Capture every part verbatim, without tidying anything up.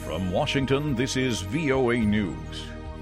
From Washington, this is V O A News.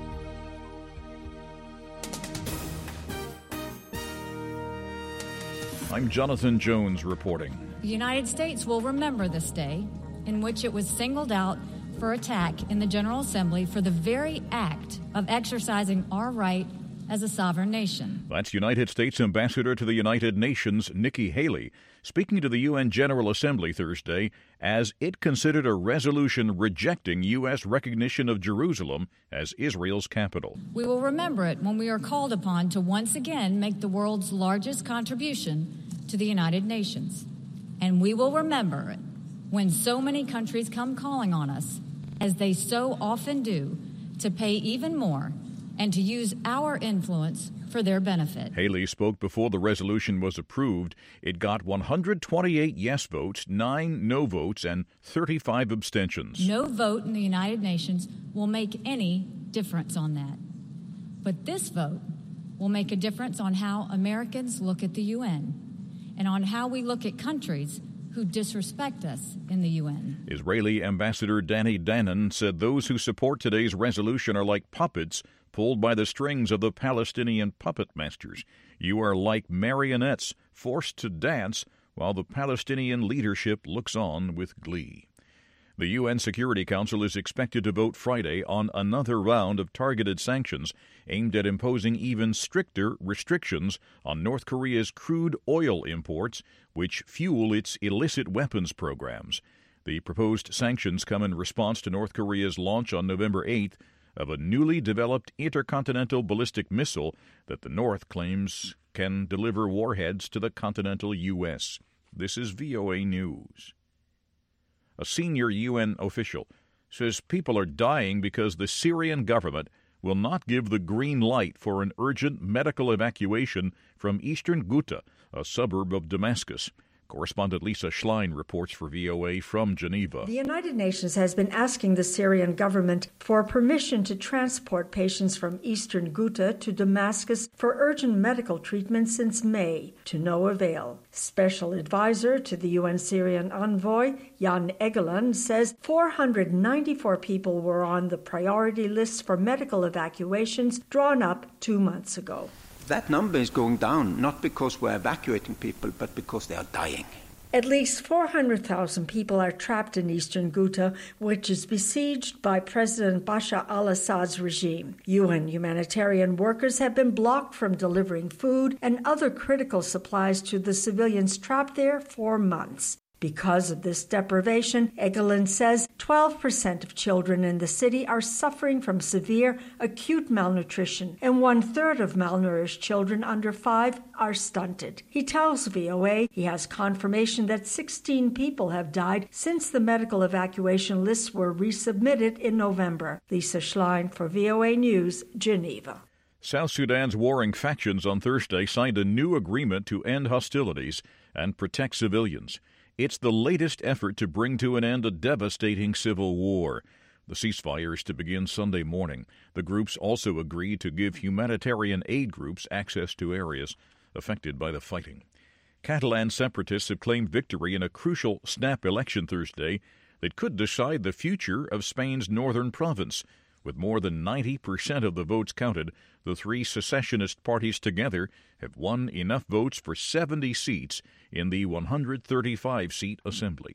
I'm Jonathan Jones reporting. The United States will remember this day in which it was singled out for attack in the General Assembly for the very act of exercising our right as a sovereign nation. That's United States Ambassador to the United Nations, Nikki Haley, speaking to the U N General Assembly Thursday as it considered a resolution rejecting U S recognition of Jerusalem as Israel's capital. We will remember it when we are called upon to once again make the world's largest contribution to the United Nations. And we will remember it when so many countries come calling on us, as they so often do, to pay even more and to use our influence for their benefit. Haley spoke before the resolution was approved. It got one hundred twenty-eight yes votes, nine no votes, and thirty-five abstentions. No vote in the United Nations will make any difference on that. But this vote will make a difference on how Americans look at the U N and on how we look at countries who disrespect us in the U N. Israeli Ambassador Danny Danon said those who support today's resolution are like puppets pulled by the strings of the Palestinian puppet masters. You are like marionettes forced to dance while the Palestinian leadership looks on with glee. The U N Security Council is expected to vote Friday on another round of targeted sanctions aimed at imposing even stricter restrictions on North Korea's crude oil imports, which fuel its illicit weapons programs. The proposed sanctions come in response to North Korea's launch on November eighth of a newly developed intercontinental ballistic missile that the North claims can deliver warheads to the continental U S. This is V O A News. A senior U N official says people are dying because the Syrian government will not give the green light for an urgent medical evacuation from eastern Ghouta, a suburb of Damascus. Correspondent Lisa Schlein reports for V O A from Geneva. The United Nations has been asking the Syrian government for permission to transport patients from eastern Ghouta to Damascus for urgent medical treatment since May, to no avail. Special advisor to the U N Syrian envoy, Jan Egeland, says four hundred ninety-four people were on the priority list for medical evacuations drawn up two months ago. That number is going down, not because we're evacuating people, but because they are dying. At least four hundred thousand people are trapped in eastern Ghouta, which is besieged by President Bashar al-Assad's regime. U N humanitarian workers have been blocked from delivering food and other critical supplies to the civilians trapped there for months. Because of this deprivation, Egeland says twelve percent of children in the city are suffering from severe acute malnutrition, and one-third of malnourished children under five are stunted. He tells V O A he has confirmation that sixteen people have died since the medical evacuation lists were resubmitted in November. Lisa Schlein for V O A News, Geneva. South Sudan's warring factions on Thursday signed a new agreement to end hostilities and protect civilians. It's the latest effort to bring to an end a devastating civil war. The ceasefire is to begin Sunday morning. The groups also agreed to give humanitarian aid groups access to areas affected by the fighting. Catalan separatists have claimed victory in a crucial snap election Thursday that could decide the future of Spain's northern province. With more than ninety percent of the votes counted, the three secessionist parties together have won enough votes for seventy seats in the one hundred thirty-five seat assembly.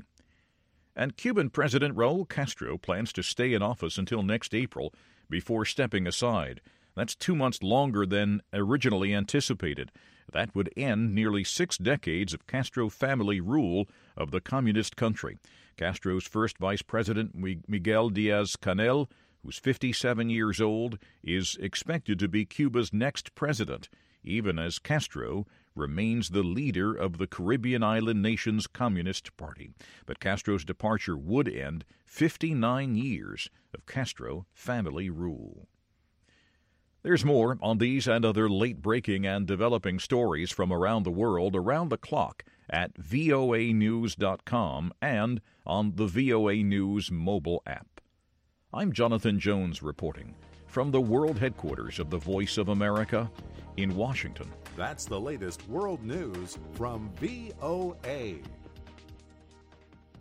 And Cuban President Raul Castro plans to stay in office until next April before stepping aside. That's two months longer than originally anticipated. That would end nearly six decades of Castro family rule of the communist country. Castro's first vice president, Miguel Diaz-Canel, who's fifty-seven years old, is expected to be Cuba's next president, even as Castro remains the leader of the Caribbean island nation's Communist Party. But Castro's departure would end fifty-nine years of Castro family rule. There's more on these and other late-breaking and developing stories from around the world around the clock at V O A news dot com and on the V O A News mobile app. I'm Jonathan Jones reporting from the world headquarters of the Voice of America in Washington. That's the latest world news from V O A.